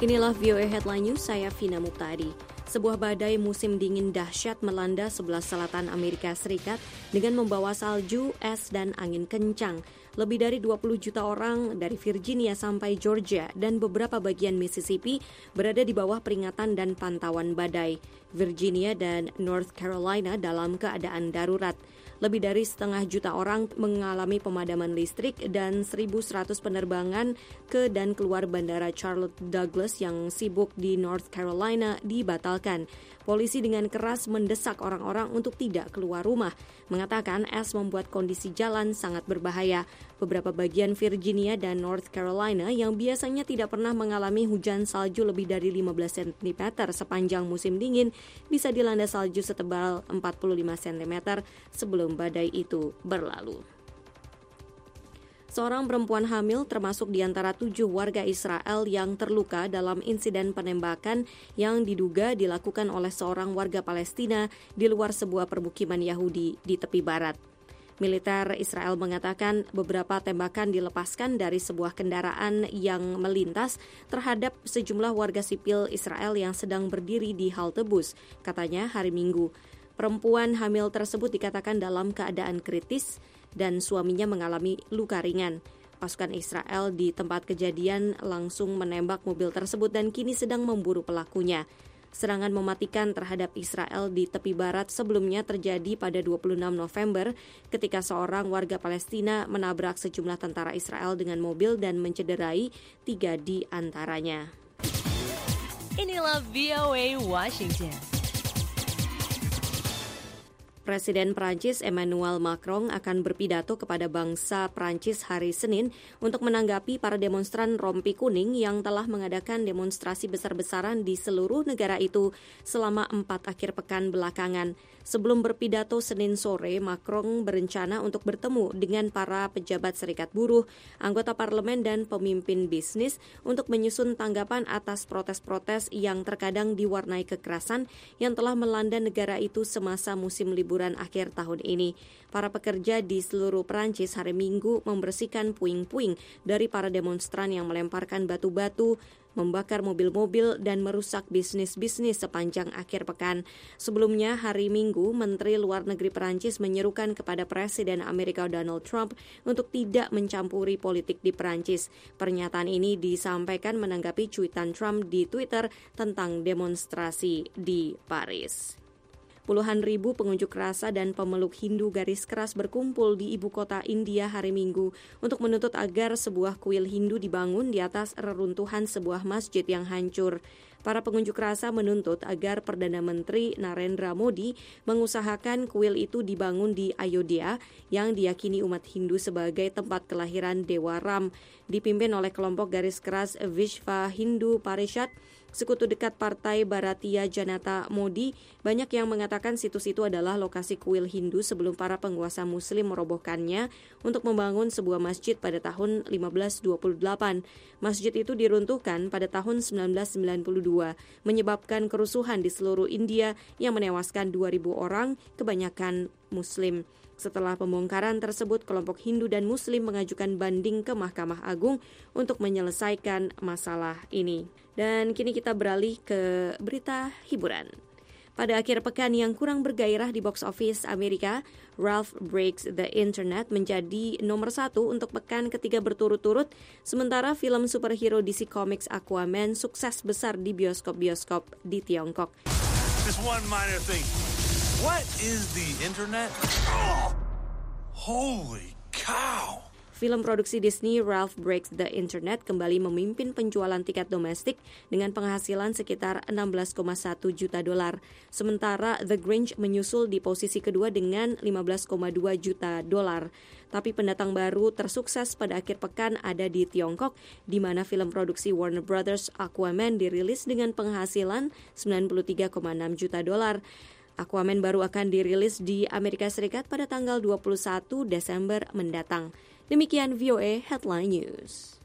Inilah VOA Headline News, saya Vina Muktadi. Sebuah badai musim dingin dahsyat melanda sebelah selatan Amerika Serikat dengan membawa salju, es, dan angin kencang. Lebih dari 20 juta orang dari Virginia sampai Georgia dan beberapa bagian Mississippi berada di bawah peringatan dan pantauan badai. Virginia dan North Carolina dalam keadaan darurat. Lebih dari 1,5 juta orang mengalami pemadaman listrik dan 1.100 penerbangan ke dan keluar bandara Charlotte Douglas yang sibuk di North Carolina dibatalkan. Polisi dengan keras mendesak orang-orang untuk tidak keluar rumah, mengatakan es membuat kondisi jalan sangat berbahaya. Beberapa bagian Virginia dan North Carolina yang biasanya tidak pernah mengalami hujan salju lebih dari 15 cm sepanjang musim dingin bisa dilanda salju setebal 45 cm sebelum badai itu berlalu. Seorang perempuan hamil termasuk di antara 7 warga Israel yang terluka dalam insiden penembakan yang diduga dilakukan oleh seorang warga Palestina di luar sebuah permukiman Yahudi di tepi barat. Militer Israel mengatakan beberapa tembakan dilepaskan dari sebuah kendaraan yang melintas terhadap sejumlah warga sipil Israel yang sedang berdiri di halte bus, katanya hari Minggu. Perempuan hamil tersebut dikatakan dalam keadaan kritis dan suaminya mengalami luka ringan. Pasukan Israel di tempat kejadian langsung menembak mobil tersebut dan kini sedang memburu pelakunya. Serangan mematikan terhadap Israel di tepi barat sebelumnya terjadi pada 26 November ketika seorang warga Palestina menabrak sejumlah tentara Israel dengan mobil dan mencederai 3 di antaranya. Inilah VOA Washington. Presiden Prancis Emmanuel Macron akan berpidato kepada bangsa Prancis hari Senin untuk menanggapi para demonstran rompi kuning yang telah mengadakan demonstrasi besar-besaran di seluruh negara itu selama 4 akhir pekan belakangan. Sebelum berpidato Senin sore, Macron berencana untuk bertemu dengan para pejabat serikat buruh, anggota parlemen dan pemimpin bisnis untuk menyusun tanggapan atas protes-protes yang terkadang diwarnai kekerasan yang telah melanda negara itu semasa musim liburan akhir tahun ini. Para pekerja di seluruh Prancis hari Minggu membersihkan puing-puing dari para demonstran yang melemparkan batu-batu, membakar mobil-mobil dan merusak bisnis-bisnis sepanjang akhir pekan. Sebelumnya hari Minggu, Menteri Luar Negeri Perancis menyerukan kepada Presiden Amerika Donald Trump untuk tidak mencampuri politik di Perancis. Pernyataan ini disampaikan menanggapi cuitan Trump di Twitter tentang demonstrasi di Paris. Puluhan ribu pengunjuk rasa dan pemeluk Hindu garis keras berkumpul di ibu kota India hari Minggu untuk menuntut agar sebuah kuil Hindu dibangun di atas reruntuhan sebuah masjid yang hancur. Para pengunjuk rasa menuntut agar Perdana Menteri Narendra Modi mengusahakan kuil itu dibangun di Ayodhya yang diyakini umat Hindu sebagai tempat kelahiran Dewa Ram. Dipimpin oleh kelompok garis keras Vishva Hindu Parishad, sekutu dekat Partai Bharatiya Janata Modi, banyak yang mengatakan situs itu adalah lokasi kuil Hindu sebelum para penguasa Muslim merobohkannya untuk membangun sebuah masjid pada tahun 1528. Masjid itu diruntuhkan pada tahun 1992, menyebabkan kerusuhan di seluruh India yang menewaskan 2.000 orang, kebanyakan Muslim. Setelah pembongkaran tersebut, kelompok Hindu dan Muslim mengajukan banding ke Mahkamah Agung untuk menyelesaikan masalah ini. Dan kini kita beralih ke berita hiburan. Pada akhir pekan yang kurang bergairah di box office Amerika, Ralph Breaks the Internet menjadi nomor 1 untuk pekan ketiga berturut-turut, sementara film superhero DC Comics Aquaman sukses besar di bioskop-bioskop di Tiongkok. Just one minor thing. What is the internet? Oh, holy cow! Film produksi Disney Ralph Breaks the Internet kembali memimpin penjualan tiket domestik dengan penghasilan sekitar $16,1 juta. Sementara The Grinch menyusul di posisi kedua dengan $15,2 juta. Tapi pendatang baru tersukses pada akhir pekan ada di Tiongkok, di mana film produksi Warner Brothers Aquaman dirilis dengan penghasilan $93,6 juta. Aquaman baru akan dirilis di Amerika Serikat pada tanggal 21 Desember mendatang. Demikian VOA Headline News.